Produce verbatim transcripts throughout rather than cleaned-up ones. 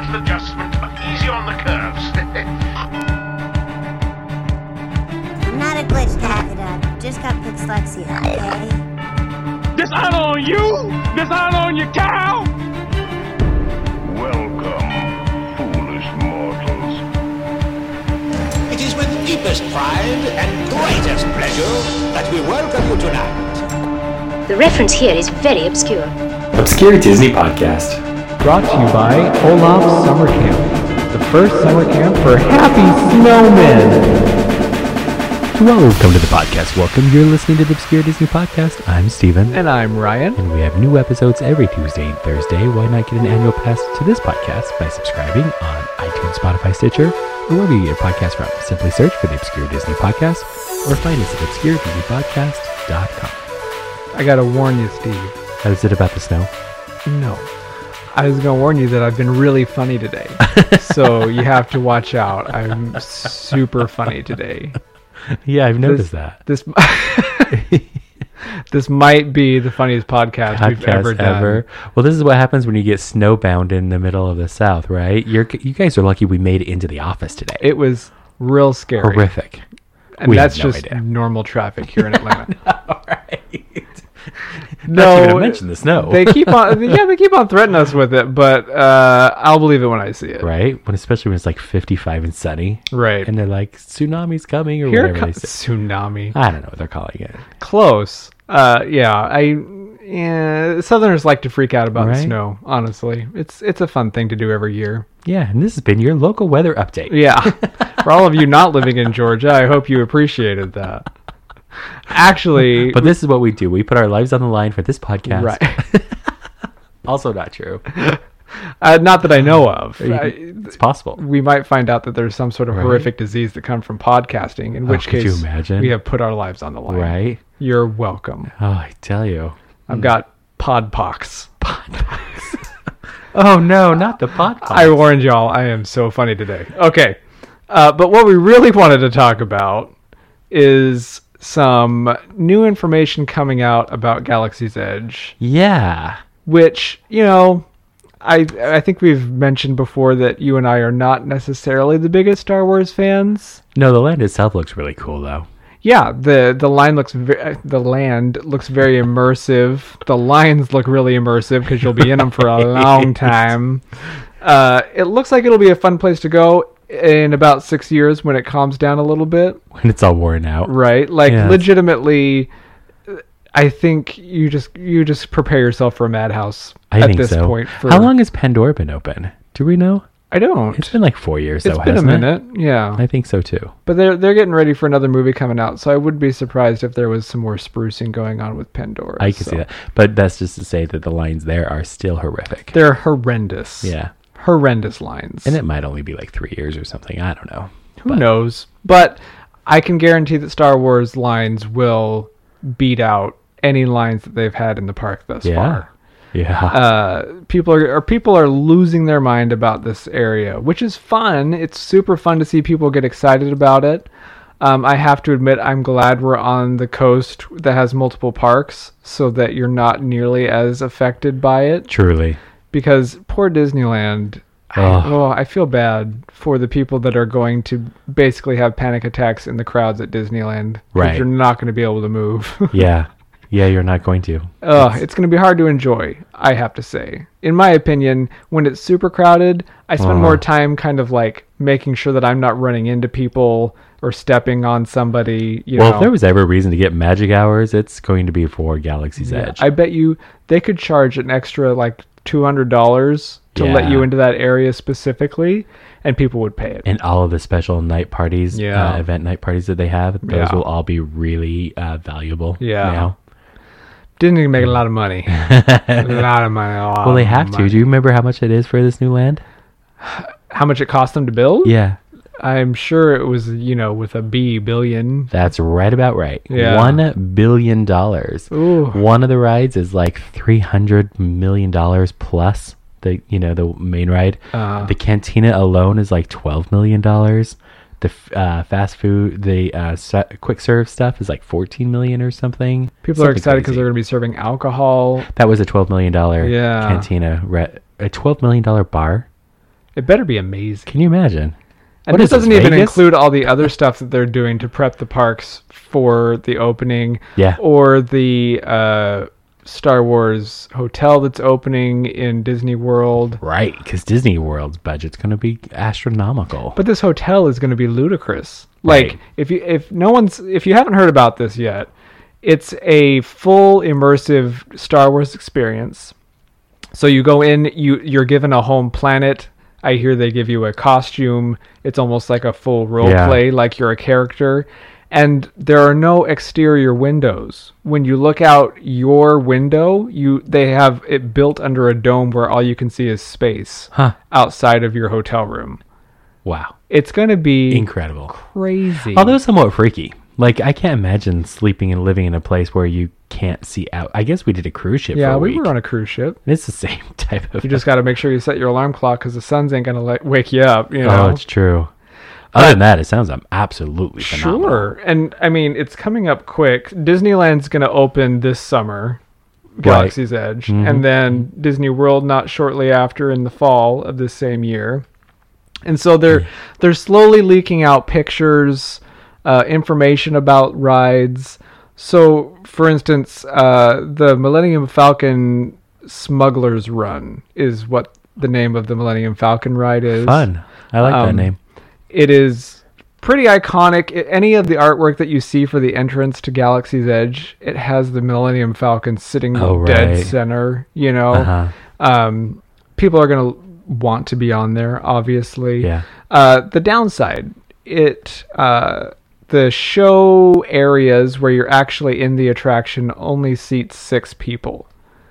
an adjustment, but easy on the curves. I'm not a glitch tackada. Just got dyslexia, okay? Dishonor on you! Dishonor on your cow! Welcome, foolish mortals. It is with deepest pride and greatest pleasure that we welcome you tonight. The reference here is very obscure. Obscure Disney Podcast. Brought to you by Olaf's Summer Camp, the first summer camp for happy snowmen. Welcome to the podcast. Welcome. You're listening to the Obscure Disney Podcast. I'm Steven. And I'm Ryan. And we have new episodes every Tuesday and Thursday. Why not get an annual pass to this podcast by subscribing on iTunes, Spotify, Stitcher, or wherever you get your podcast from. Simply search for the Obscure Disney Podcast or find us at obscure disney podcast dot com. I gotta warn you, Steve. How is it about the snow? No. I was gonna warn you that I've been really funny today. So you have to watch out. I'm super funny today. Yeah, I've noticed this, that. This this might be the funniest podcast, podcast we've ever done. Ever. Well, this is what happens when you get snowbound in the middle of the South, right? You're you guys are lucky we made it into the office today. It was real scary. Horrific. And we that's no just idea. normal traffic here in Atlanta. All right. No, not even to mention the snow. They keep on, yeah, they keep on threatening us with it, but uh, I'll believe it when I see it. Right? When especially when it's like fifty-five and sunny. Right. And they're like, tsunami's coming or Here whatever com- they say. Tsunami. I don't know what they're calling it. Close. Uh, yeah, I. Yeah, Southerners like to freak out about right? the snow. Honestly, it's it's a fun thing to do every year. Yeah, and this has been your local weather update. Yeah, for all of you not living in Georgia, I hope you appreciated that. Actually, but this is what we do. We put our lives on the line for this podcast. Right. Also not true. Uh, not that I know of. You, I, it's possible. We might find out that there's some sort of right. horrific disease that comes from podcasting, in oh, which could case you imagine? we have put our lives on the line. Right. You're welcome. Oh, I tell you. I've got podpox. Podpox. Oh, no, not the podpox. I warned y'all, I am so funny today. Okay. Uh, but what we really wanted to talk about is some new information coming out about Galaxy's Edge. Yeah. Which, you know, I I think we've mentioned before that you and I are not necessarily the biggest Star Wars fans. No, the land itself looks really cool, though. Yeah, the the line looks ve- the land looks very immersive. The lines look really immersive because you'll be in them for a long time. Uh, it looks like it'll be a fun place to go in about six years when it calms down a little bit. When it's all worn out, right? Like yeah. legitimately, I think you just you just prepare yourself for a madhouse I at think this so. point. For, How long has Pandora been open? Do we know? I don't. It's been like four years, It's though, been a hasn't minute, it? yeah. I think so, too. But they're they're getting ready for another movie coming out, so I would be surprised if there was some more sprucing going on with Pandora. I can so. see that. But that's just to say that the lines there are still horrific. They're horrendous. Yeah. Horrendous lines. And it might only be like three years or something. I don't know. Who but. knows? But I can guarantee that Star Wars lines will beat out any lines that they've had in the park thus yeah. far. Yeah. Uh, people are or people are losing their mind about this area, which is fun. It's super fun to see people get excited about it. Um, I have to admit, I'm glad we're on the coast that has multiple parks, so that you're not nearly as affected by it. Truly. Because poor Disneyland, I, oh, I feel bad for the people that are going to basically have panic attacks in the crowds at Disneyland. Right. You're not going to be able to move. Yeah. Yeah, you're not going to. Oh, it's, it's going to be hard to enjoy, I have to say. In my opinion, when it's super crowded, I spend uh-huh. more time kind of like making sure that I'm not running into people or stepping on somebody. You well, know. If there was ever a reason to get magic hours, it's going to be for Galaxy's yeah, Edge. I bet you they could charge an extra like two hundred dollars to yeah. let you into that area specifically, and people would pay it. And all of the special night parties, yeah. uh, event night parties that they have, those yeah. will all be really uh, valuable yeah. now. Disney make a lot of money. a lot of money. Lot well, they have money. to. Do you remember how much it is for this new land? How much it cost them to build? Yeah. I'm sure it was, you know, with a B, billion. That's right about right. Yeah. One billion dollars. Ooh. One of the rides is like three hundred million dollars plus. The you know the main ride. Uh, the cantina alone is like twelve million dollars. The uh, fast food, the uh, quick serve stuff is like fourteen million or something. People something are excited because crazy. they're going to be serving alcohol. That was a twelve million dollar Yeah. cantina. Re- a twelve million dollar bar. It better be amazing. Can you imagine? And What this is this, doesn't even Vegas? include all the other stuff that they're doing to prep the parks for the opening. Yeah. Or the uh, Star Wars hotel that's opening in Disney World. Right, because Disney World's budget's going to be astronomical. But this hotel is going to be ludicrous. Like, Right. if you if no one's if you haven't heard about this yet, it's a full immersive Star Wars experience. So you go in, you you're given a home planet. I hear they give you a costume. It's almost like a full role Yeah. play, like you're a character. And there are no exterior windows. When you look out your window, you they have it built under a dome where all you can see is space Huh. outside of your hotel room. Wow. It's going to be Incredible. crazy. Although somewhat freaky. Like, I can't imagine sleeping and living in a place where you can't see out. I guess we did a cruise ship yeah, for a we week. were on a cruise ship. It's the same type of... You just got to make sure you set your alarm clock because the sun's ain't going to like wake you up. You know? Oh, it's true. Other than that, it sounds um, absolutely phenomenal. Sure. And I mean, it's coming up quick. Disneyland's going to open this summer, Galaxy's Edge, Mm-hmm. and then Disney World not shortly after in the fall of this same year. And so they're they're slowly leaking out pictures, uh, information about rides. So, for instance, uh, the Millennium Falcon Smuggler's Run is what the name of the Millennium Falcon ride is. Fun. I like that Um, name. It is pretty iconic. I- Any of the artwork that you see for the entrance to Galaxy's Edge, it has the Millennium Falcon sitting Oh, dead right. center. You know, Uh-huh. um, people are going to want to be on there, obviously. Yeah. Uh, the downside, it uh, the show areas where you're actually in the attraction only seats six people.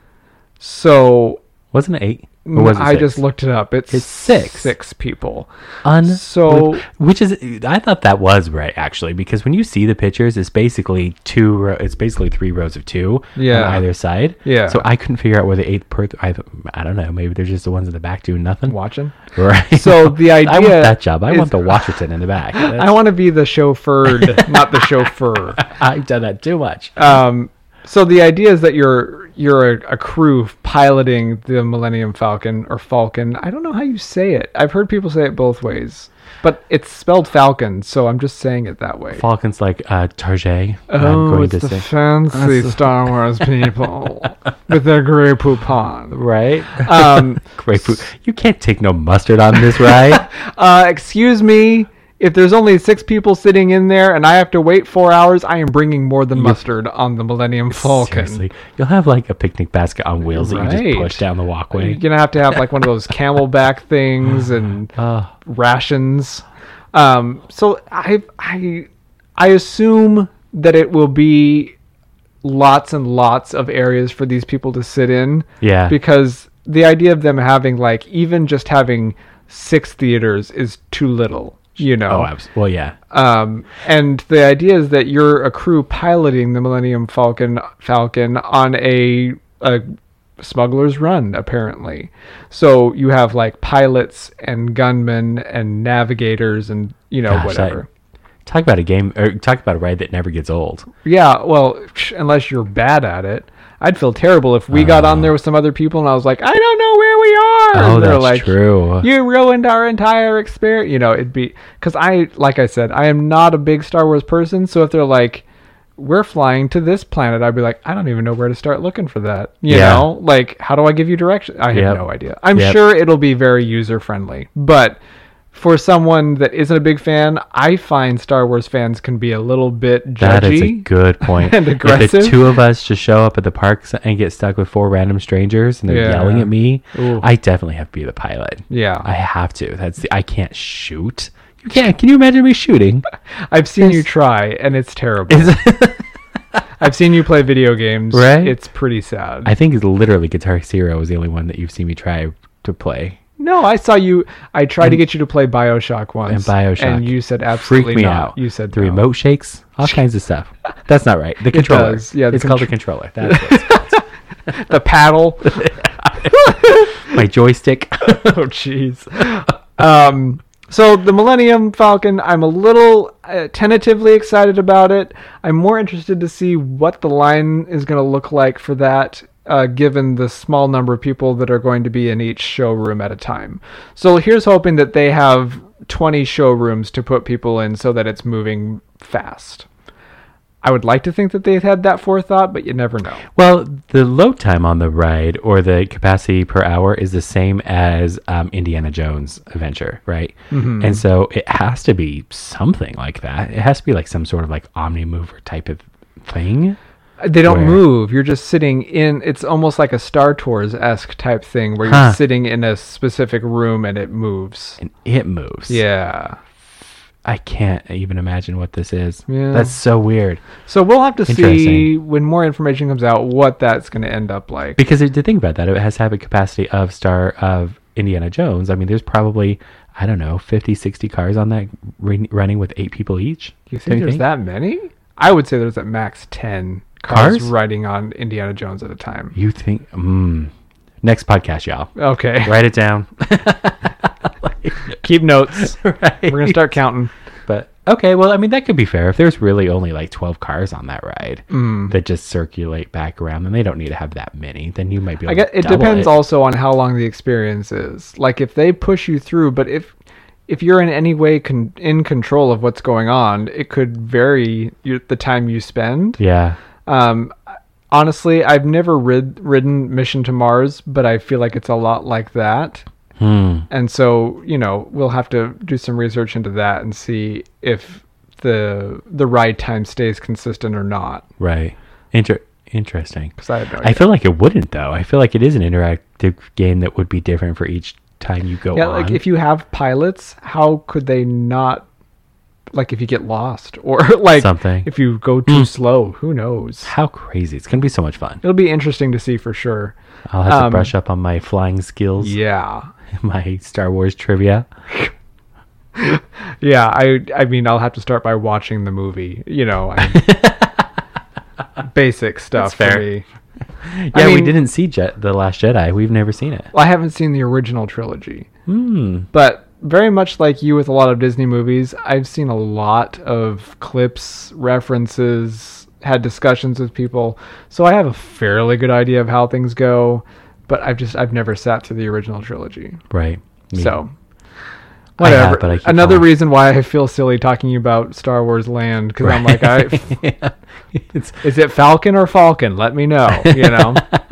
So Wasn't it eight? Or was it I six? just looked it up. It's, It's six. Six people. Un- So- which is, I thought that was right actually, because when you see the pictures, it's basically two. Ro- it's basically three rows of two Yeah. on either side. Yeah. So I couldn't figure out where the eighth per. I, I don't know. Maybe they're just the ones in the back doing nothing. Watching. Right. So the I want idea that job. I is- want the Washington in the back. I want to be the chauffeured, not the chauffeur. I've done that too much. Um, so the idea is that you're you're a, a crew piloting the Millennium Falcon or Falcon. I don't know how you say it. I've heard people say it both ways, but it's spelled Falcon, so I'm just saying it that way. Falcon's like uh, Target. Oh, it's the fancy Star Wars people with their Grey Poupon. right. Um, Great food. You can't take no mustard on this ride. uh, excuse me. If there's only six people sitting in there and I have to wait four hours, I am bringing more than mustard on the Millennium Falcon. Seriously, you'll have like a picnic basket on wheels that you Right. just push down the walkway. You're gonna have to have like one of those camelback things and Uh, rations. Um, so I I I assume that it will be lots and lots of areas for these people to sit in. Yeah. Because the idea of them having like even just having six theaters is too little. You know. oh, absolutely. Well, yeah. Um, and the idea is that you're a crew piloting the Millennium Falcon Falcon on a a smuggler's run, apparently. So you have like pilots and gunmen and navigators and you know Gosh, whatever. Talk about a game, or talk about a ride that never gets old. Yeah, well, unless you're bad at it. I'd feel terrible if we got on there with some other people and I was like, I don't know where we are. Oh, And they're that's like, true. You ruined our entire experience. You know, it'd be because I, like I said, I am not a big Star Wars person. So if they're like, we're flying to this planet, I'd be like, I don't even know where to start looking for that. You Yeah. know, like, how do I give you direction? I have Yep. no idea. I'm Yep. sure it'll be very user friendly, but for someone that isn't a big fan, I find Star Wars fans can be a little bit judgy. That is a good point. and If aggressive. the two of us just show up at the parks and get stuck with four random strangers and they're Yeah. yelling at me, Ooh. I definitely have to be the pilot. Yeah. I have to. That's the. I can't shoot. You can't. Can you imagine me shooting? I've seen you Is- try, and it's terrible. Is- I've seen you play video games. Right? It's pretty sad. I think it's literally Guitar Hero is the only one that you've seen me try to play. no, I saw you. I tried to get you to play BioShock once. And BioShock. And you said absolutely Freak me not. out. You said the no. remote shakes, all kinds of stuff. That's not right. The controller. does. Yeah, the it's called the contr- controller. That's what it's called. The paddle. My joystick. Oh, jeez. Um, so the Millennium Falcon, I'm a little uh, tentatively excited about it. I'm more interested to see what the line is going to look like for that. uh, given the small number of people that are going to be in each showroom at a time. So here's hoping that they have twenty showrooms to put people in so that it's moving fast. I would like to think that they've had that forethought, but you never know. Well, the load time on the ride or the capacity per hour is the same as um, Indiana Jones Adventure, right? Mm-hmm. And so it has to be something like that. It has to be like some sort of like Omnimover type of thing. They don't where... move. You're just sitting in. It's almost like a Star Tours-esque type thing where huh. you're sitting in a specific room and it moves. And it moves. Yeah. I can't even imagine what this is. Yeah. That's so weird. So we'll have to see when more information comes out what that's going to end up like. Because to think about that, it has to have a capacity of Star of Indiana Jones. I mean, there's probably, I don't know, fifty, sixty cars on that re- running with eight people each. You think there's that many? I would say there's at max ten cars, cars riding on Indiana Jones at a time. You think? Mm. Next podcast, y'all. Okay. Write it down. Keep notes. Right. We're going to start counting. But, okay, well, I mean, that could be fair. If there's really only like twelve cars on that ride mm. that just circulate back around, then they don't need to have that many. Then you might be able I guess to it double depends it. also on how long the experience is. Like, if they push you through, but if if you're in any way con- in control of what's going on, it could vary you, the time you spend. Yeah. Um, honestly, I've never rid- ridden Mission to Mars, but I feel like it's a lot like that. Hmm. And so, you know, we'll have to do some research into that and see if the the ride time stays consistent or not. Right. Inter- interesting. Because I have no I idea. feel like it wouldn't, though. I feel like it is an interactive game that would be different for each time you go yeah, on. like if you have pilots, how could they not, like if you get lost or like Something. if you go too slow, who knows? How crazy. It's going to be so much fun. It'll be interesting to see for sure. I'll have Um, to brush up on my flying skills, Yeah. my Star Wars trivia. Yeah, I I mean, I'll have to start by watching the movie. You know, I, basic stuff That's for fair. me. Yeah, we mean- didn't see Jet, The Last Jedi. We've never seen it. Well, I haven't seen the original trilogy, Hmm. but very much like you with a lot of Disney movies, I've seen a lot of clips, references, had discussions with people, so I have a fairly good idea of how things go. But I've just I've never sat through the original trilogy, Right. Me. so. I have, Whatever. but I keep Another falling. reason why I feel silly talking about Star Wars Land, because I'm like, I, Yeah. It's, is it Falcon or Falcon? Let me know, you know.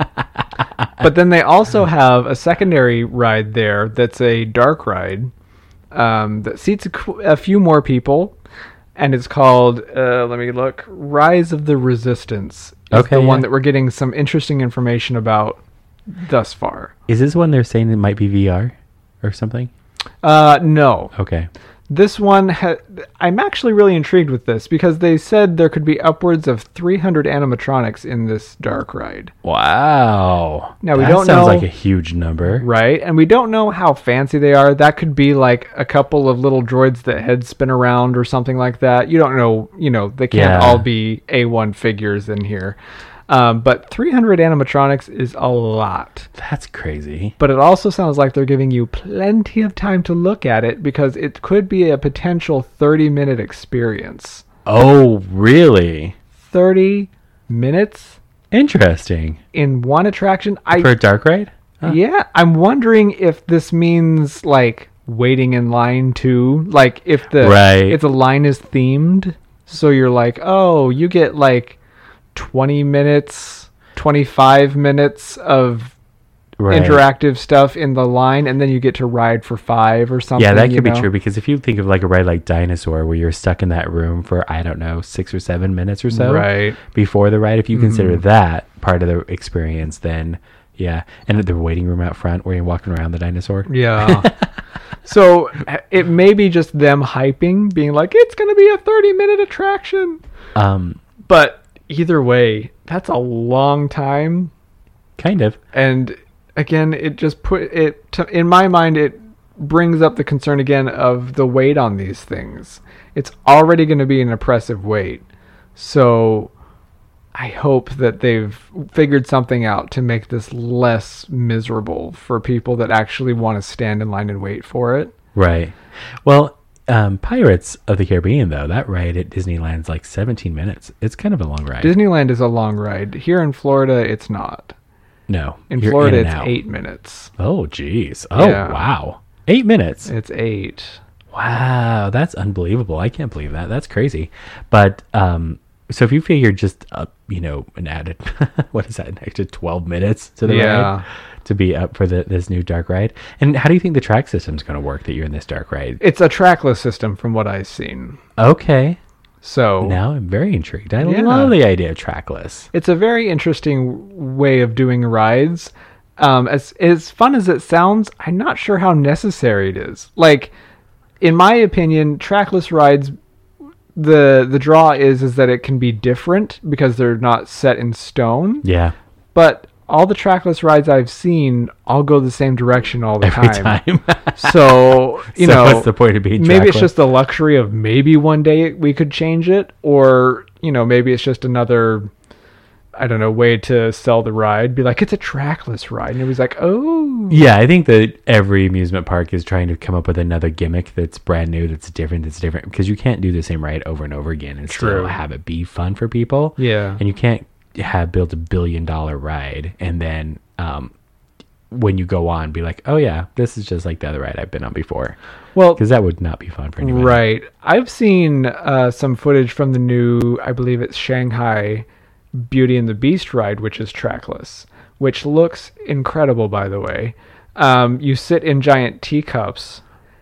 But then they also have a secondary ride there that's a dark ride um, that seats a, qu- a few more people, and it's called, uh, let me look, Rise of the Resistance. Is Okay, the one yeah. that we're getting some interesting information about thus far. is this one they're saying it might be V R or something? Uh, no. Okay. This one, ha- I'm actually really intrigued with this because they said there could be upwards of three hundred animatronics in this dark ride, Wow. Now, we that don't sounds know- like a huge number. right? And we don't know how fancy they are. That could be like a couple of little droids that head spin around or something like that. You don't know, you know, they can't Yeah. all be A one figures in here. Um, but three hundred animatronics is a lot. That's crazy. But it also sounds like they're giving you plenty of time to look at it because it could be a potential thirty minute experience. Oh, really? thirty minutes Interesting. in one attraction? I For a dark ride? Huh. Yeah, I'm wondering if this means like waiting in line too. Like if the Right. if the line is themed, so you're like, "Oh, you get like twenty minutes, twenty-five minutes of Right. interactive stuff in the line, and then you get to ride for five or something." Yeah, that you could be know? true because if you think of like a ride like Dinosaur where you're stuck in that room for, I don't know, six or seven minutes or so Right. before the ride, if you consider that part of the experience, then yeah. And the waiting room out front where you're walking around the dinosaur. Yeah. So it may be just them hyping, being like, it's going to be a thirty minute attraction. Um, But either way, that's a long time. kind of. And again, it just put it, to, in my mind, it brings up the concern again of the weight on these things. It's already going to be an oppressive weight. So I hope that they've figured something out to make this less miserable for people that actually want to stand in line and wait for it. Right. Well, um, Pirates of the Caribbean, though, that ride at Disneyland's like seventeen minutes. It's kind of a long ride. Disneyland is a long ride. Here in Florida, it's not. No. In you're Florida, and it's out. eight minutes. Oh, geez. Oh, Yeah. wow. Eight minutes. It's eight. Wow, that's unbelievable. I can't believe that. That's crazy. But um, so if you figure just up, you know, an added, what is that, an extra twelve minutes to the Yeah. ride to be up for the, this new dark ride? And how do you think the track system is going to work that you're in this dark ride? It's a trackless system from what I've seen. Okay. So Now I'm very intrigued. I Yeah. love the idea of trackless. it's a very interesting way of doing rides. Um, as as fun as it sounds, I'm not sure how necessary it is. Like, in my opinion, trackless rides, the the draw is is that it can be different because they're not set in stone. Yeah. But all the trackless rides I've seen all go the same direction all the Every time. time. So you So know, what's the point of being maybe it's trackless? just the luxury of maybe one day we could change it, or you know, maybe it's just another, I don't know, way to sell the ride. Be like, it's a trackless ride, and it was like, oh, Yeah, I think that every amusement park is trying to come up with another gimmick that's brand new, that's different, that's different, because you can't do the same ride over and over again and True. still have it be fun for people. Yeah. And you can't have built a billion dollar ride and then um, when you go on be like, oh yeah, this is just like the other ride I've been on before. well, Because that would not be fun for anybody. right. I've seen uh, some footage from the new, I believe it's Shanghai Beauty and the Beast ride, which is trackless, which looks incredible, by the way. Um, you sit in giant teacups,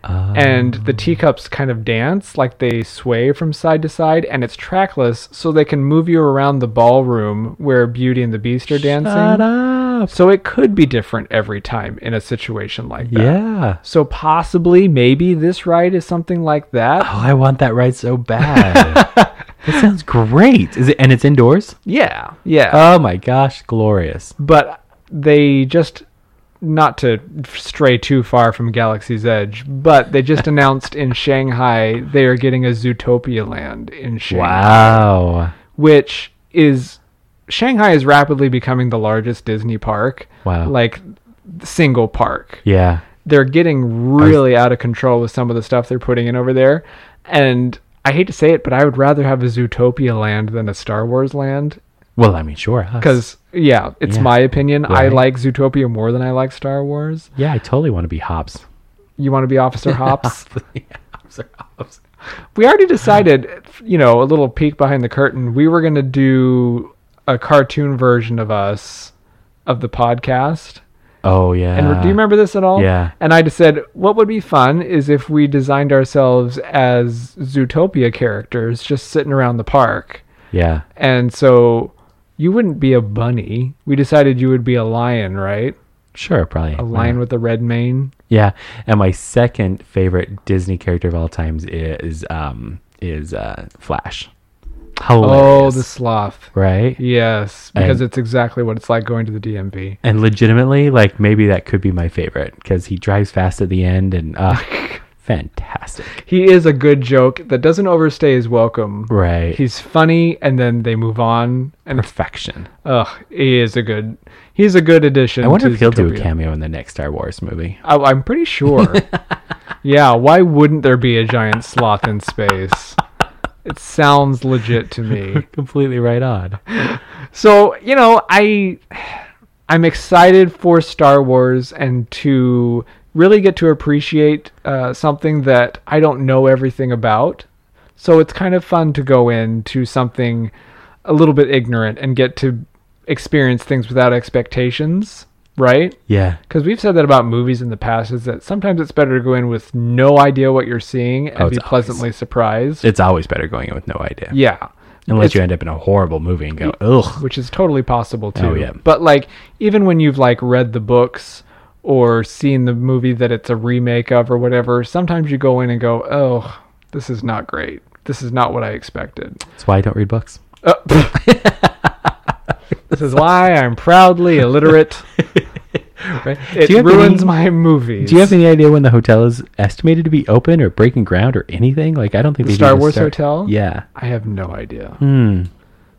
and the teacups kind of dance, like they sway from side to side, and it's trackless, so they can move you around the ballroom where Beauty and the Beast are dancing. Shut up. So it could be different every time in a situation like that. Yeah. So possibly, maybe this ride is something like that. Oh, I want that ride so bad. That sounds great. Is it? And it's indoors? Yeah, yeah. Oh my gosh, glorious. But they just, not to stray too far from Galaxy's Edge, but they just announced in Shanghai they are getting a Zootopia land in Shanghai, Wow. which is, Shanghai is rapidly becoming the largest Disney park. Wow. Like, single park. Yeah. They're getting really out of control with some of the stuff they're putting in over there. And I hate to say it, but I would rather have a Zootopia land than a Star Wars land. Well, I mean, sure. us. Because, yeah, it's Yeah. my opinion. I Right. like Zootopia more than I like Star Wars. Yeah, I totally want to be Hops. You want to be Officer Hops? yeah, Hops are Hops. We already decided, you know, a little peek behind the curtain, we were going to do a cartoon version of us, of the podcast. Oh, yeah. And do you remember this at all? Yeah. And I just said, what would be fun is if we designed ourselves as Zootopia characters just sitting around the park. Yeah. And so you wouldn't be a bunny. We decided you would be a lion, right? Sure, probably. A lion with a red mane. Yeah. And my second favorite Disney character of all times is um is uh Flash. Oh, Hilarious. the sloth. Right? Yes, because And- it's exactly what it's like going to the D M V. And legitimately, like, maybe that could be my favorite because he drives fast at the end and uh fantastic. He is a good joke that doesn't overstay his welcome. Right. He's funny, and then they move on. And Perfection. ugh, he is a good. He's a good addition. I wonder to if he'll do a Zootopia. cameo in the next Star Wars movie. I, I'm pretty sure. Yeah, why wouldn't there be a giant sloth in space? It sounds legit to me. Completely right on. So, you know, I I'm excited for Star Wars and to really get to appreciate uh, something that I don't know everything about. So it's kind of fun to go into something a little bit ignorant and get to experience things without expectations, right? Yeah. Because we've said that about movies in the past, is that sometimes it's better to go in with no idea what you're seeing and Oh, be it's pleasantly surprised. It's always better going in with no idea. Yeah. Unless It's- you end up in a horrible movie and go, ugh. which is totally possible too. Oh, yeah. But like, even when you've like read the books or seen the movie that it's a remake of or whatever, sometimes you go in and go, oh, this is not great. This is not what I expected. That's why I don't read books. Uh, this is why I'm proudly illiterate. Right? It do you have ruins any, my movies. Do you have any idea when the hotel is estimated to be open or breaking ground or anything? Like, I don't think The they Star do Wars start- Hotel? Yeah. I have no idea. Hmm.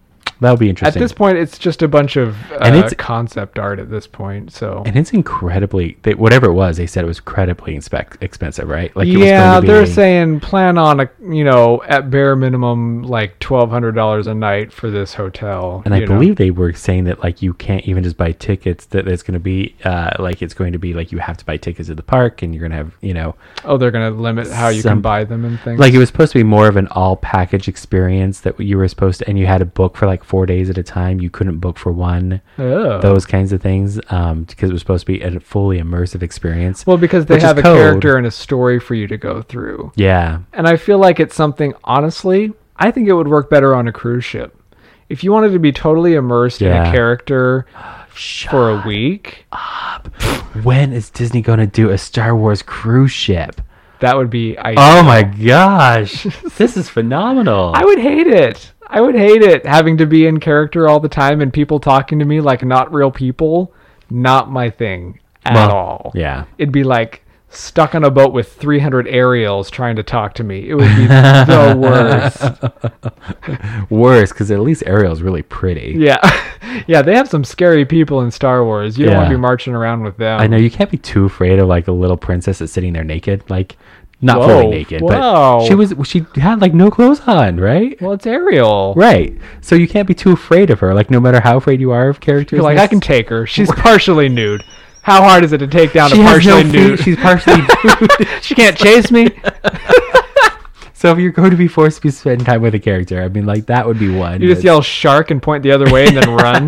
that'll be At interesting. this point, it's just a bunch of uh, And it's- concept art at this point. So and it's incredibly, they, whatever it was, they said it was incredibly inspec- expensive, right? Like it was yeah, going to be, they're saying plan on a you know at bare minimum like twelve hundred dollars a night for this hotel. and I you know? believe they were saying that like you can't even just buy tickets. That it's going to be uh, like it's going to be like you have to buy tickets at the park, and you're going to have you know Oh, they're gonna limit how you Some- can buy them and things. like it was supposed to be more of an all package experience that you were supposed to, and you had to book for like four days at a time. You couldn't book for one. oh. Those kinds of things, um, because it was supposed to be a fully immersive experience. Well, because they which is have a code. character and a story for you to go through. Yeah, And I feel like it's something, honestly, I think it would work better on a cruise ship. If you wanted to be totally immersed in Yeah. a character Shut for a week, when is Disney going to do a Star Wars cruise ship? that would be ideal. Oh my gosh, this is phenomenal. I would hate it. I would hate it having to be in character all the time and people talking to me like not real people. Not my thing at Well, all. yeah. It'd be like stuck on a boat with three hundred Ariels trying to talk to me. It would be the worst. Worse, because at least Ariel's really pretty. Yeah. Yeah, they have some scary people in Star Wars. You don't want Yeah. to be marching around with them. I know you can't be too afraid of like the little princess that's sitting there naked, like not Whoa, fully naked, whoa. but she was she had like no clothes on, right? Well, it's Ariel. Right. So you can't be too afraid of her. Like no matter how afraid you are of characters, You're like, I can take her. She's partially nude. How hard is it to take down She a has partially no nude? feet. She's partially nude. She can't chase me. So if you're going to be forced to be spending time with a character, I mean, like that would be one. You just that's- yell shark and point the other way and then run.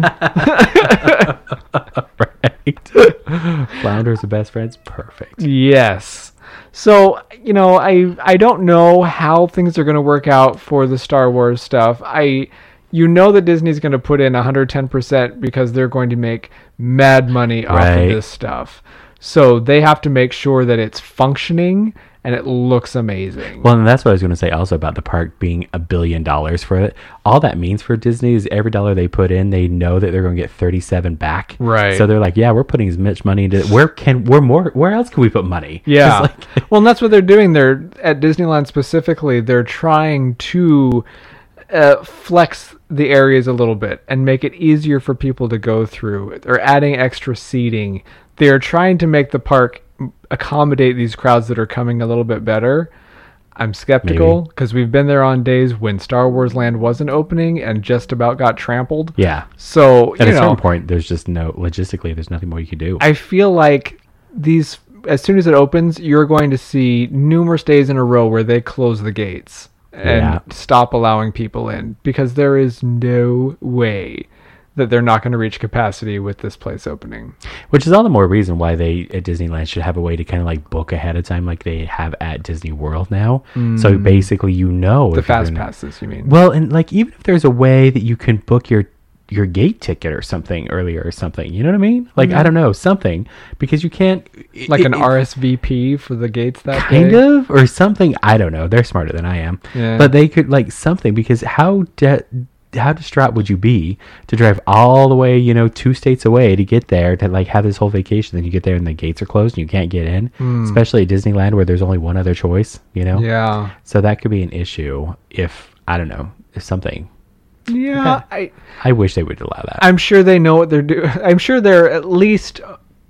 right. Flounders are best friends. Perfect. Yes. So, you know, I I don't know how things are going to work out for the Star Wars stuff. I you know that Disney's going to put in one hundred ten percent because they're going to make mad money off Right. of this stuff. So, they have to make sure that it's functioning and it looks amazing. Well, and that's what I was going to say also about the park being a billion dollars for it. All that means for Disney is every dollar they put in, they know that they're going to get thirty-seven back. Right. So they're like, yeah, we're putting as much money into it. Where can we're more? Where else can we put money? Yeah. It's like- Well, and that's what they're doing. They're at Disneyland specifically. They're trying to uh, flex the areas a little bit and make it easier for people to go through. They're adding extra seating. They're trying to make the park accommodate these crowds that are coming a little bit better. I'm skeptical because we've been there on days when Star Wars Land wasn't opening and just about got trampled. yeah. So, At you a know, certain point, there's just no logistically. There's nothing more you can do. I feel like these, as soon as it opens, you're going to see numerous days in a row where they close the gates and Yeah. stop allowing people in because there is no way that they're not going to reach capacity with this place opening. Which is all the more reason why they at Disneyland should have a way to kind of like book ahead of time, like they have at Disney World now. So basically, you know, Mm. The if you're fast gonna- passes, you mean? Well, and like even if there's a way that you can book your your gate ticket or something earlier or something, you know what I mean? Like I don't know, something because you can't like it- an it- R S V P for the gates that kind day? of or something. I don't know. They're smarter than I am, Yeah. but they could like something because how de- how distraught would you be to drive all the way, you know, two states away to get there to like have this whole vacation, then you get there and the gates are closed and you can't get in, especially at Disneyland where there's only one other choice, you know? Yeah. So that could be an issue if I don't know, if something. Yeah. I, I wish they would allow that. I'm sure they know what they're doing. I'm sure they're at least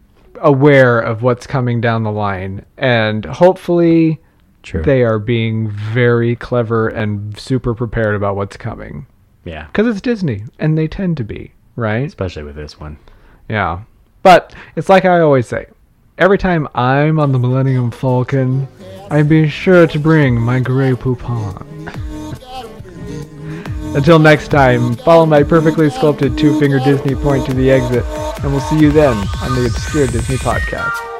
aware of what's coming down the line. And hopefully True. they are being very clever and super prepared about what's coming. yeah. Because it's Disney, and they tend to be, right? Especially with this one. Yeah. But it's like I always say. Every time I'm on the Millennium Falcon, I be sure to bring my Grey Poupon. Until next time, follow my perfectly sculpted two-finger Disney point to the exit, and we'll see you then on the Obscure Disney Podcast.